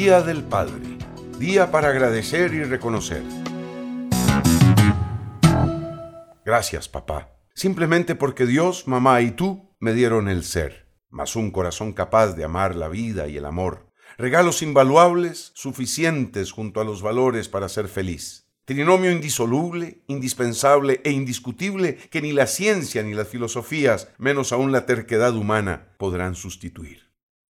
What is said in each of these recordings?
Día del Padre, día para agradecer y reconocer. Gracias, papá, simplemente porque Dios, mamá y tú me dieron el ser, más un corazón capaz de amar la vida y el amor. Regalos invaluables, suficientes junto a los valores para ser feliz. Trinomio indisoluble, indispensable e indiscutible que ni la ciencia ni las filosofías, menos aún la terquedad humana, podrán sustituir.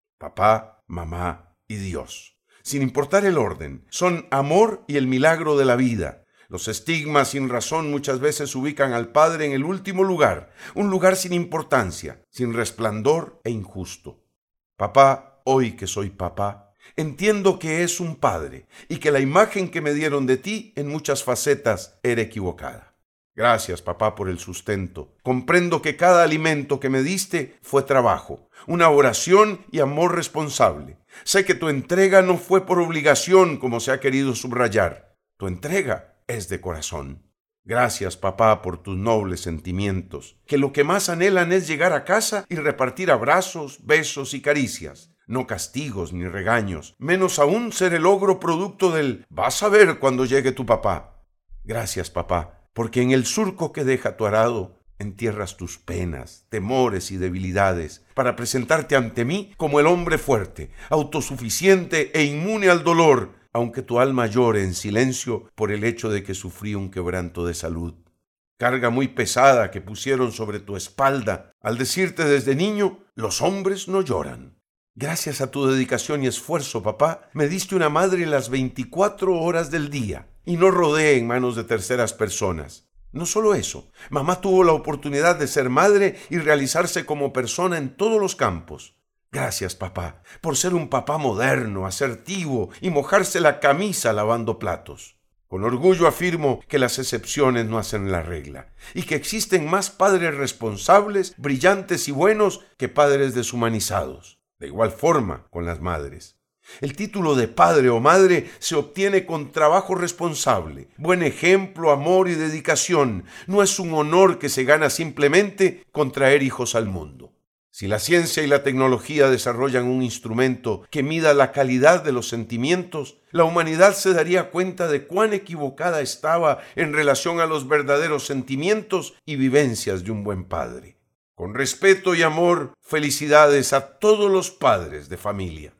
Papá, mamá y Dios. Sin importar el orden, son amor y el milagro de la vida. Los estigmas sin razón muchas veces ubican al Padre en el último lugar, un lugar sin importancia, sin resplandor e injusto. Papá, hoy que soy papá, entiendo que es un padre y que la imagen que me dieron de ti en muchas facetas era equivocada. Gracias, papá, por el sustento. Comprendo que cada alimento que me diste fue trabajo, una oración y amor responsable. Sé que tu entrega no fue por obligación, como se ha querido subrayar. Tu entrega es de corazón. Gracias, papá, por tus nobles sentimientos, que lo que más anhelan es llegar a casa y repartir abrazos, besos y caricias, no castigos ni regaños, menos aún ser el logro producto del «vas a ver cuando llegue tu papá». Gracias, papá, porque en el surco que deja tu arado entierras tus penas, temores y debilidades para presentarte ante mí como el hombre fuerte, autosuficiente e inmune al dolor, aunque tu alma llore en silencio por el hecho de que sufrí un quebranto de salud. Carga muy pesada que pusieron sobre tu espalda al decirte desde niño, los hombres no lloran. Gracias a tu dedicación y esfuerzo, papá, me diste una madre las 24 horas del día y no rodé en manos de terceras personas. No solo eso, mamá tuvo la oportunidad de ser madre y realizarse como persona en todos los campos. Gracias, papá, por ser un papá moderno, asertivo y mojarse la camisa lavando platos. Con orgullo afirmo que las excepciones no hacen la regla y que existen más padres responsables, brillantes y buenos que padres deshumanizados. De igual forma con las madres. El título de padre o madre se obtiene con trabajo responsable, buen ejemplo, amor y dedicación. No es un honor que se gana simplemente con traer hijos al mundo. Si la ciencia y la tecnología desarrollan un instrumento que mida la calidad de los sentimientos, la humanidad se daría cuenta de cuán equivocada estaba en relación a los verdaderos sentimientos y vivencias de un buen padre. Con respeto y amor, felicidades a todos los padres de familia.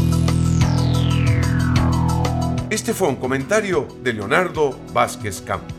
Este fue un comentario de Leonardo Vázquez Campos.